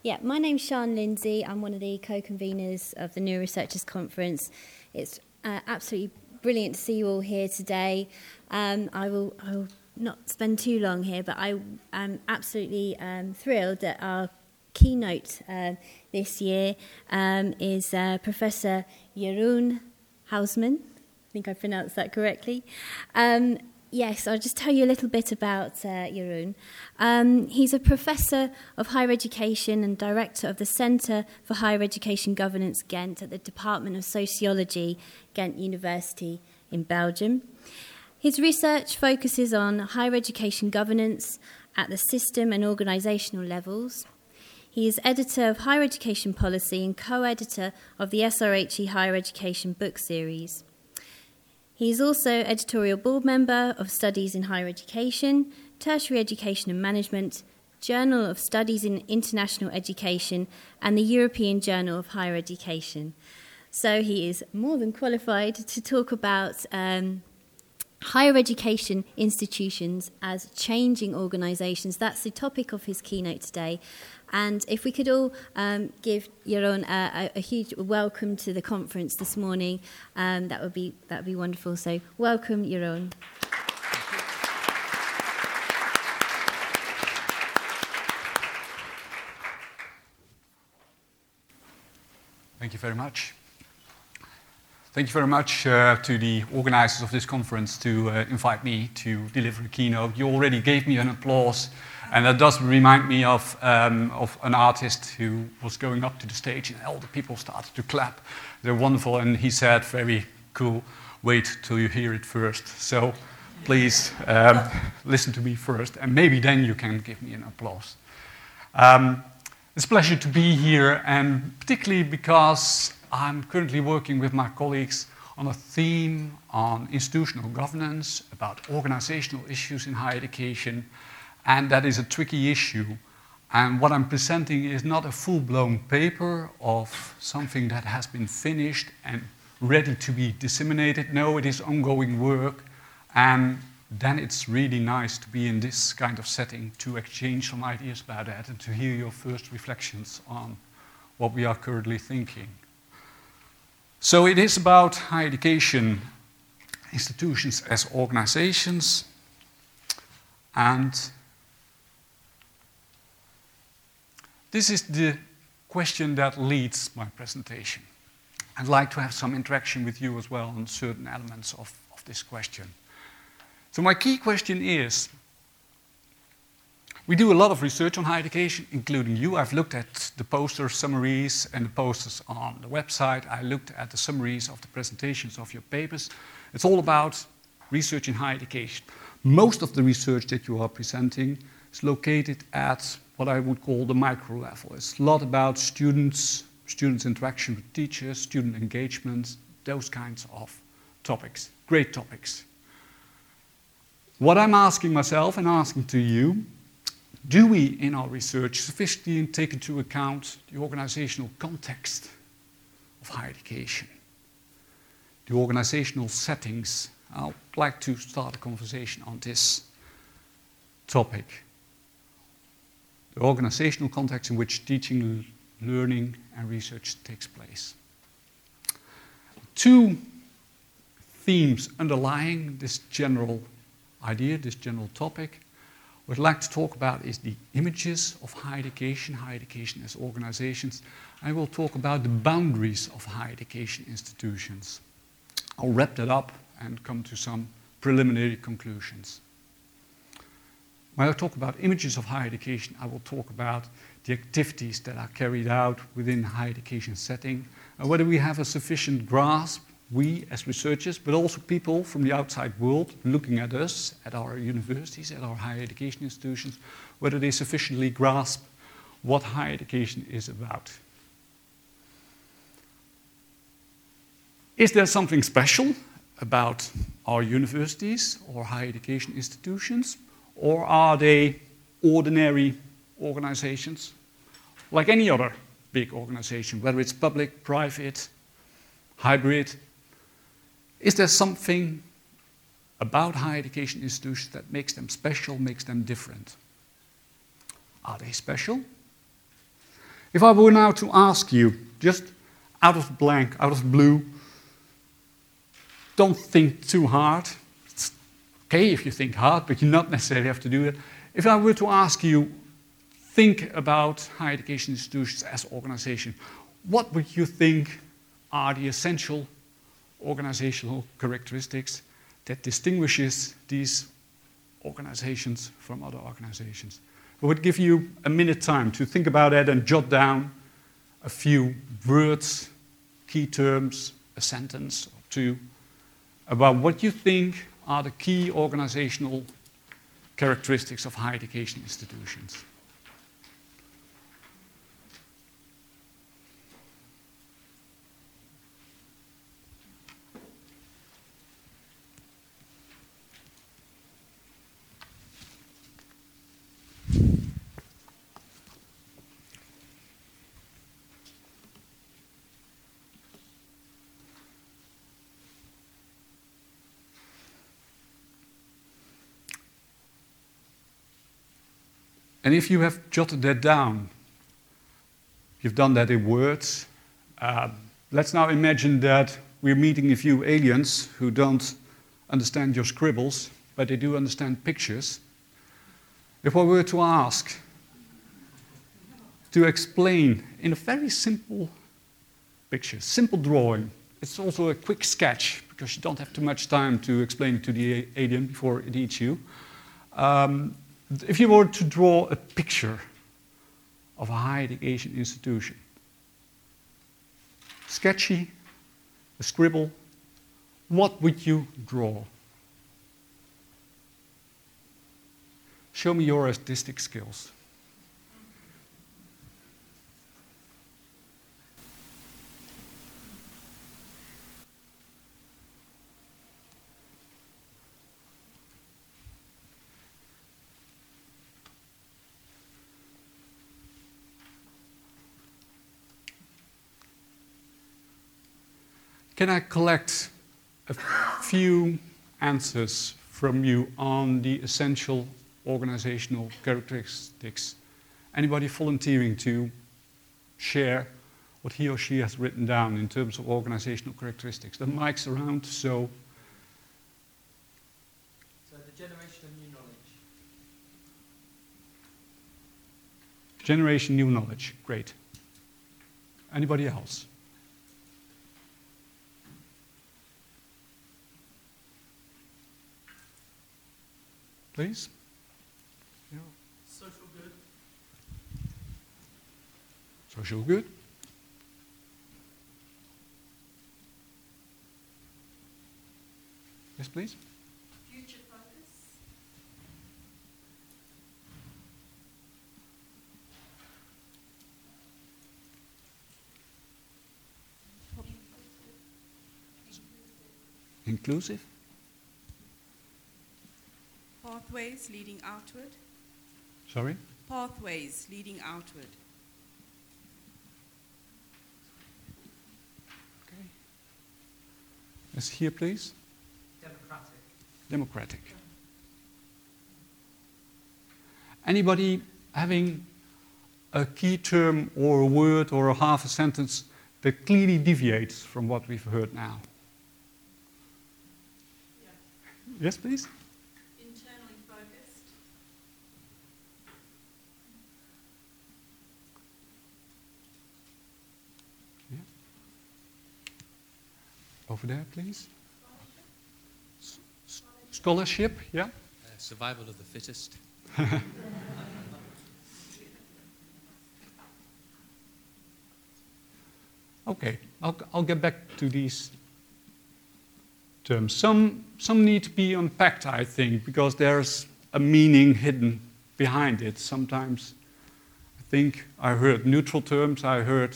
Yeah, my name's Sian Lindsay. I'm one of the co-conveners of the Neuroresearchers Conference. It's absolutely brilliant to see you all here today. I will not spend too long here, but I am absolutely thrilled that our keynote this year is Professor Jeroen Huisman. I think I pronounced that correctly. Yes, I'll just tell you a little bit about Jeroen. He's a professor of higher education and director of the Centre for Higher Education Governance, Ghent, at the Department of Sociology, Ghent University in Belgium. His research focuses on higher education governance at the system and organisational levels. He is editor of Higher Education Policy and co-editor of the SRHE Higher Education book series. He is also editorial board member of Studies in Higher Education, Tertiary Education and Management, Journal of Studies in International Education, and the European Journal of Higher Education. So he is more than qualified to talk about higher education institutions as changing organisations. That's the topic of his keynote today. And if we could all give Jeroen a huge welcome to the conference this morning, that would be wonderful. So welcome, Jeroen. Thank you very much. Thank you very much to the organizers of this conference to invite me to deliver a keynote. You already gave me an applause, and that does remind me of an artist who was going up to the stage, and all the people started to clap. They're wonderful, and he said, "Very cool. Wait till you hear it first." So please listen to me first, and maybe then you can give me an applause. It's a pleasure to be here, and particularly because I'm currently working with my colleagues on a theme on institutional governance, about organizational issues in higher education, and that is a tricky issue. And what I'm presenting is not a full-blown paper of something that has been finished and ready to be disseminated. No, it is ongoing work, and then it's really nice to be in this kind of setting to exchange some ideas about that and to hear your first reflections on what we are currently thinking. So it is about higher education institutions as organizations, and this is the question that leads my presentation. I'd like to have some interaction with you as well on certain elements of this question. So my key question is, we do a lot of research on higher education, including you. I've looked at the poster summaries and the posters on the website. I looked at the summaries of the presentations of your papers. It's all about research in higher education. Most of the research that you are presenting is located at what I would call the micro level. It's a lot about students interaction with teachers, student engagement, those kinds of topics, great topics. What I'm asking myself and asking to you, do we, in our research, sufficiently take into account the organizational context of higher education, the organizational settings? I'd like to start a conversation on this topic. The organizational context in which teaching, learning, and research takes place. Two themes underlying this general idea, this general topic. What I'd like to talk about is the images of higher education as organizations. I will talk about the boundaries of higher education institutions. I'll wrap that up and come to some preliminary conclusions. When I talk about images of higher education, I will talk about the activities that are carried out within higher education setting, and whether we have a sufficient grasp, we as researchers, but also people from the outside world looking at us, at our universities, at our higher education institutions, whether they sufficiently grasp what higher education is about. Is there something special about our universities or higher education institutions, or are they ordinary organizations like any other big organization, whether it's public, private, hybrid? Is there something about higher education institutions that makes them special, makes them different? Are they special? If I were now to ask you, just out of blank, out of blue, don't think too hard. It's okay if you think hard, but you not necessarily have to do it. If I were to ask you, think about higher education institutions as organization, what would you think are the essential organizational characteristics that distinguishes these organizations from other organizations? I would give you a minute time to think about that and jot down a few words, key terms, a sentence or two, about what you think are the key organizational characteristics of higher education institutions. And if you have jotted that down, you've done that in words, let's now imagine that we're meeting a few aliens who don't understand your scribbles, but they do understand pictures. If I were to ask to explain in a very simple picture, simple drawing, it's also a quick sketch because you don't have too much time to explain it to the alien before it eats you. If you were to draw a picture of a higher education institution, sketchy, a scribble, what would you draw? Show me your artistic skills. Can I collect a few answers from you on the essential organizational characteristics? Anybody volunteering to share what he or she has written down in terms of organizational characteristics? The mic's around, so... So the generation of new knowledge. Generation new knowledge, great. Anybody else? Please? Yeah. Social good. Social good. Yes, please? Future focus. Inclusive. Pathways leading outward. Sorry? Pathways leading outward. Okay. Yes, here, please. Democratic. Democratic. Anybody having a key term or a word or a half a sentence that clearly deviates from what we've heard now? Yeah. Yes, please? Internally focused. Yeah. Over there, please. Scholarship, yeah? Survival of the fittest. Okay, I'll get back to these terms. Some need to be unpacked, I think, because there's a meaning hidden behind it. Sometimes I think I heard neutral terms, I heard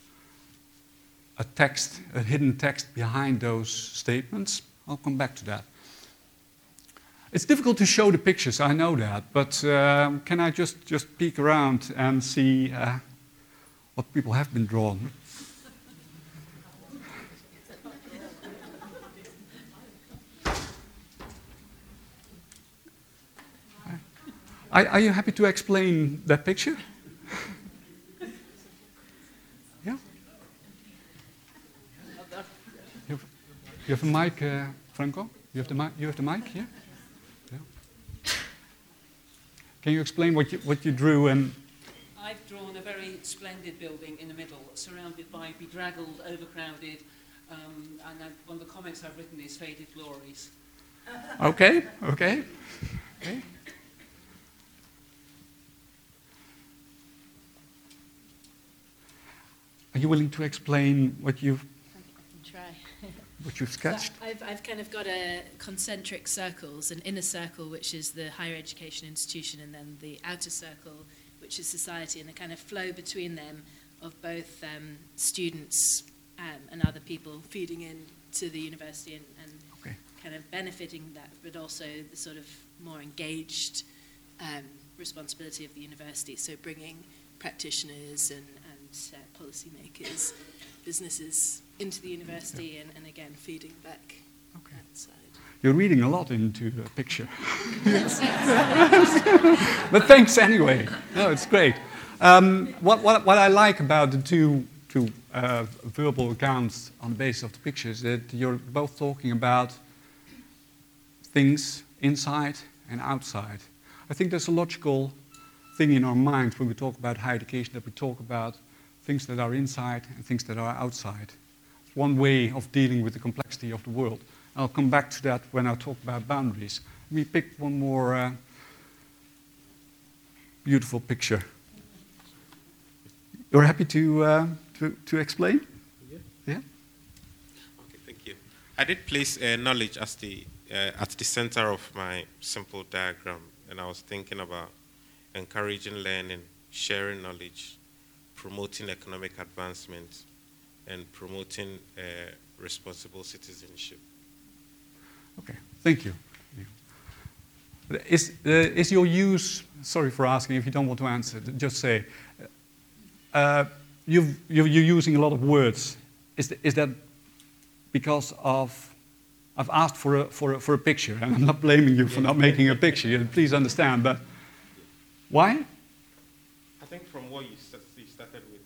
a text, a hidden text behind those statements. I'll come back to that. It's difficult to show the pictures, I know that, but can I just peek around and see what people have been drawn? Are you happy to explain that picture? You have a mic, Franco? You have the mic? You have the mic here? Yeah. Can you explain what you drew and? I've drawn a very splendid building in the middle, surrounded by bedraggled, overcrowded, one of the comments I've written is faded glories. Okay. Are you willing to explain what you've sketched? So I've kind of got concentric circles, an inner circle, which is the higher education institution, and then the outer circle, which is society, and the kind of flow between them of both students and other people feeding in to the university and Okay. kind of benefiting that, but also the sort of more engaged responsibility of the university, so bringing practitioners and policymakers, businesses into the university and again feeding back outside. You're reading a lot into the picture. But thanks anyway. No, it's great. What I like about the two verbal accounts on the basis of the pictures is that you're both talking about things inside and outside. I think there's a logical thing in our minds when we talk about higher education, that we talk about things that are inside and things that are outside. It's one way of dealing with the complexity of the world. I'll come back to that when I talk about boundaries. Let me pick one more beautiful picture. You're happy to explain? Yeah? Okay, thank you. I did place knowledge as at the center of my simple diagram, and I was thinking about encouraging learning, sharing knowledge, promoting economic advancement, and promoting responsible citizenship. Okay, thank you. Is your use, sorry for asking if you don't want to answer, just say, you're using a lot of words. Is that because of, I've asked for a picture, and I'm not blaming you for not making a picture, please understand, but why? I think from what you started with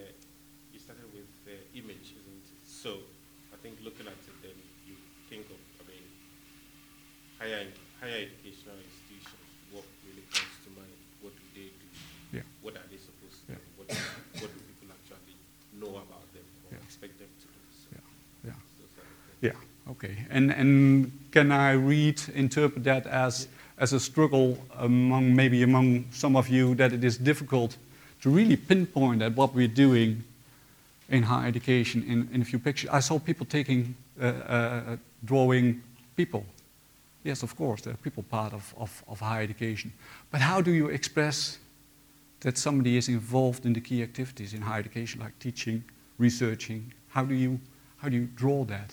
image, isn't it? So I think looking at it, then you think of, higher educational institutions. What really comes to mind? What do they do? Yeah. What are they supposed to do? What do people actually know about them or expect them to do? So, Yeah. Okay. And can I interpret that as a struggle among some of you, that it is difficult to really pinpoint at what we're doing in higher education in a few pictures? I saw people drawing people. Yes, of course, there are people part of higher education. But how do you express that somebody is involved in the key activities in higher education, like teaching, researching? How do you draw that?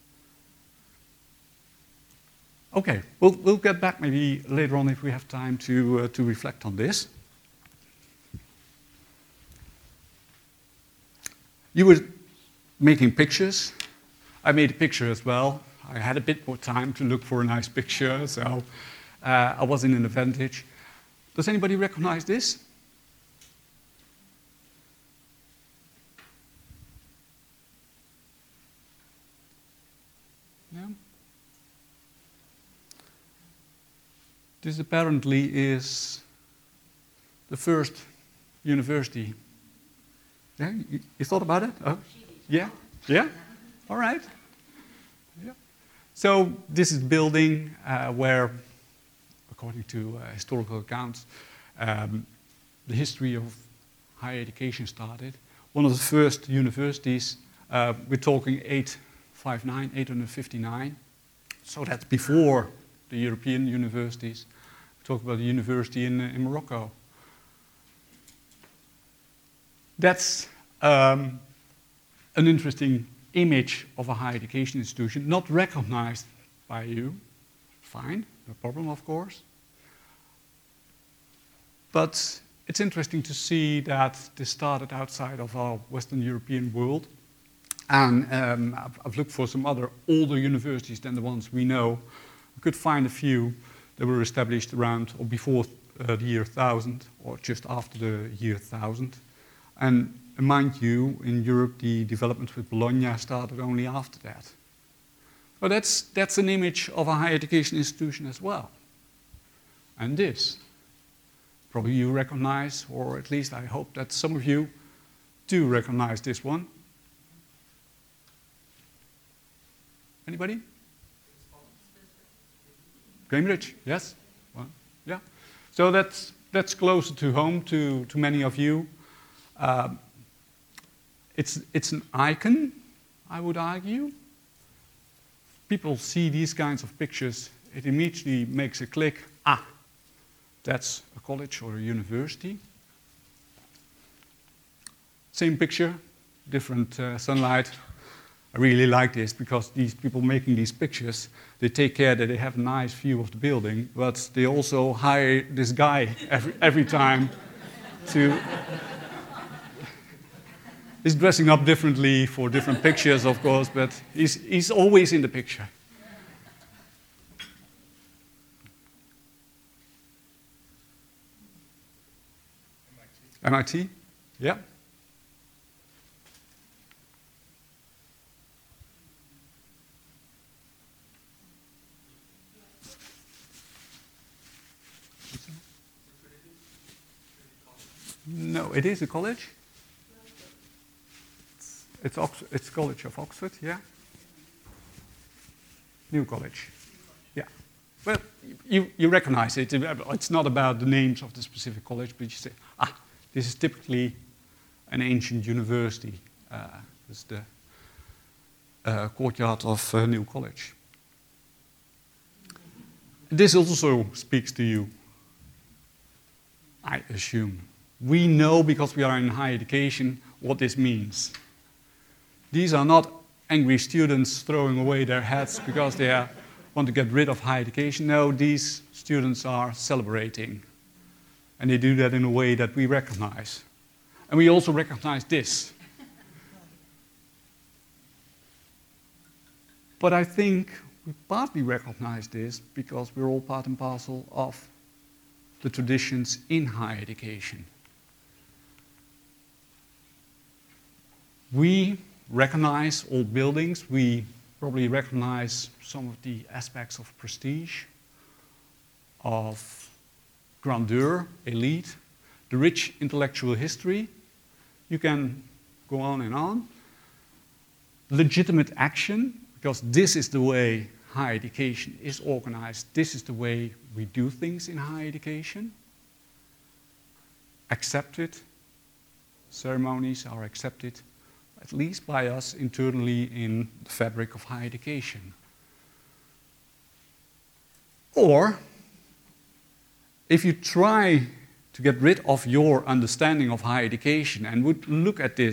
Okay, we'll get back maybe later on if we have time to reflect on this. You were making pictures. I made a picture as well. I had a bit more time to look for a nice picture, so I was in an advantage. Does anybody recognize this? No? This apparently is the first university. Yeah, you thought about it? Oh, yeah, yeah. All right. Yeah. So this is a building where, according to historical accounts, the history of higher education started. One of the first universities. We're talking 859. So that's before the European universities. We talk about the university in Morocco. That's an interesting image of a higher education institution, not recognized by you. Fine, no problem, of course. But it's interesting to see that this started outside of our Western European world. And I've looked for some other older universities than the ones we know. I could find a few that were established around or before the year 1000 or just after the year 1000. And mind you, in Europe, the development with Bologna started only after that. But that's an image of a higher education institution as well. And this, probably you recognize, or at least I hope that some of you do recognize this one. Anybody? Cambridge, yes? Well, yeah. So that's closer to home to many of you. It's an icon, I would argue. People see these kinds of pictures, it immediately makes a click. Ah, that's a college or a university. Same picture, different sunlight. I really like this because these people making these pictures, they take care that they have a nice view of the building, but they also hire this guy every time to... He's dressing up differently for different pictures, of course, but he's always in the picture. MIT? Yeah. No, it is a college. It's College of Oxford, yeah. New College, yeah. Well, you recognize it. It's not about the names of the specific college, but you say, this is typically an ancient university. This is the courtyard of New College. This also speaks to you, I assume. We know, because we are in higher education, what this means. These are not angry students throwing away their hats because they want to get rid of higher education. No, these students are celebrating. And they do that in a way that we recognize. And we also recognize this. But I think we partly recognize this because we're all part and parcel of the traditions in higher education. We recognize old buildings. We probably recognize some of the aspects of prestige, of grandeur, elite, the rich intellectual history. You can go on and on. Legitimate action, because this is the way higher education is organized. This is the way we do things in higher education. Accepted. Ceremonies are accepted, at least by us internally in the fabric of higher education. Or, if you try to get rid of your understanding of higher education and would look at this